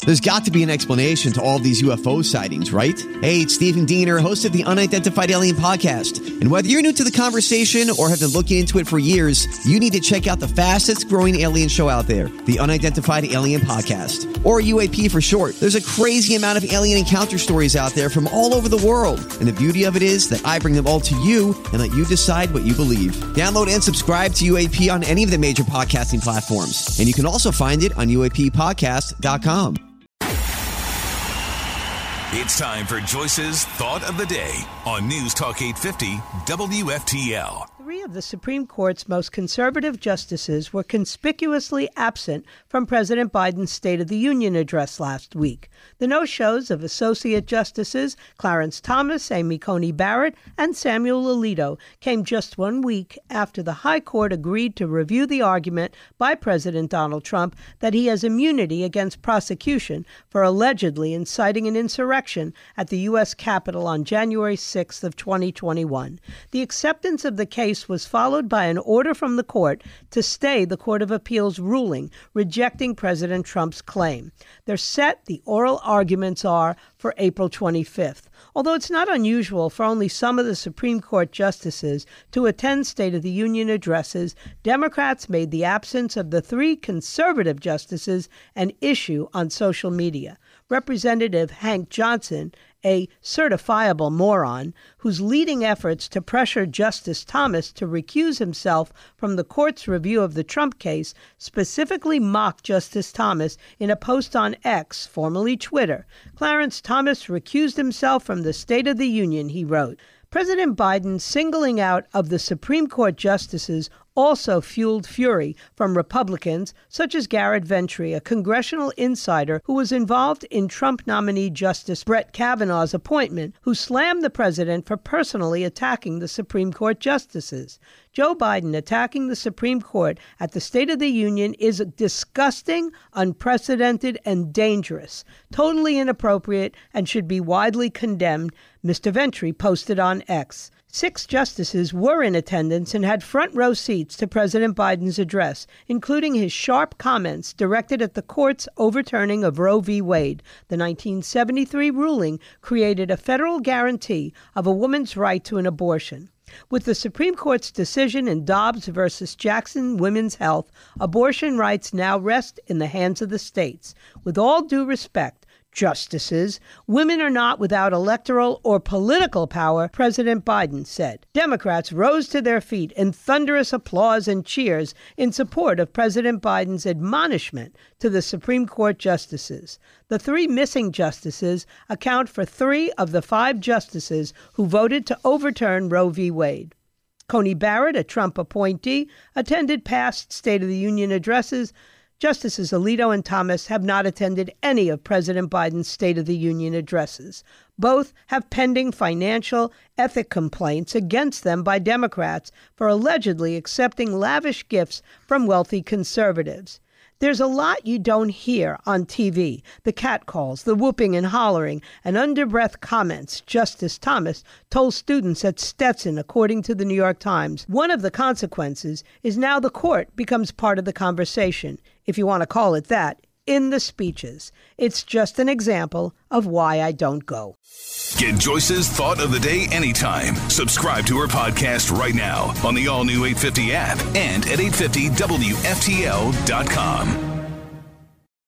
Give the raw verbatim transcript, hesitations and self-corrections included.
There's got to be an explanation to all of these U F O sightings, right? Hey, it's Stephen Diener, host of the Unidentified Alien Podcast. And whether you're new to the conversation or have been looking into it for years, you need to check out the fastest growing alien show out there, the Unidentified Alien Podcast, or U A P for short. There's a crazy amount of alien encounter stories out there from all over the world. And the beauty of it is that I bring them all to you and let you decide what you believe. Download and subscribe to U A P on any of the major podcasting platforms. And you can also find it on U A P podcast dot com. It's time for Joyce's Thought of the Day on News Talk eight fifty W F T L. Three of the Supreme Court's most conservative justices were conspicuously absent from President Biden's State of the Union address last week. The no-shows of Associate Justices Clarence Thomas, Amy Coney Barrett, and Samuel Alito came just one week after the High Court agreed to review the argument by President Donald Trump that he has immunity against prosecution for allegedly inciting an insurrection at the U S Capitol on January sixth of twenty twenty-one. The acceptance of the case was followed by an order from the court to stay the Court of Appeals ruling rejecting President Trump's claim. They're set, the oral arguments are, for April twenty-fifth. Although it's not unusual for only some of the Supreme Court justices to attend State of the Union addresses, Democrats made the absence of the three conservative justices an issue on social media. Representative Hank Johnson, a certifiable moron, whose leading efforts to pressure Justice Thomas to recuse himself from the court's review of the Trump case, specifically mocked Justice Thomas in a post on X, formerly Twitter. Clarence Thomas recused himself from the State of the Union, he wrote. President Biden's singling out of the Supreme Court justices also fueled fury from Republicans such as Garrett Ventry, a congressional insider who was involved in Trump nominee Justice Brett Kavanaugh's appointment, who slammed the president for personally attacking the Supreme Court justices. Joe Biden attacking the Supreme Court at the State of the Union is disgusting, unprecedented, and dangerous, totally inappropriate, and should be widely condemned, Mister Ventry posted on X. Six justices were in attendance and had front row seats to President Biden's address, including his sharp comments directed at the court's overturning of Roe v. Wade. The nineteen seventy-three ruling created a federal guarantee of a woman's right to an abortion. With the Supreme Court's decision in Dobbs versus Jackson Women's Health, abortion rights now rest in the hands of the states. With all due respect, justices, women are not without electoral or political power, President Biden said. Democrats rose to their feet in thunderous applause and cheers in support of President Biden's admonishment to the Supreme Court justices. The three missing justices account for three of the five justices who voted to overturn Roe v. Wade. Coney Barrett, a Trump appointee, attended past State of the Union addresses. Justices Alito and Thomas have not attended any of President Biden's State of the Union addresses. Both have pending financial ethic complaints against them by Democrats for allegedly accepting lavish gifts from wealthy conservatives. There's a lot you don't hear on T V. The catcalls, the whooping and hollering, and under-breath comments, Justice Thomas told students at Stetson, according to the New York Times. One of the consequences is now the court becomes part of the conversation, if you want to call it that, in the speeches. It's just an example of why I don't go. Get Joyce's Thought of the Day anytime. Subscribe to her podcast right now on the all-new eight fifty app and at eight fifty W F T L dot com.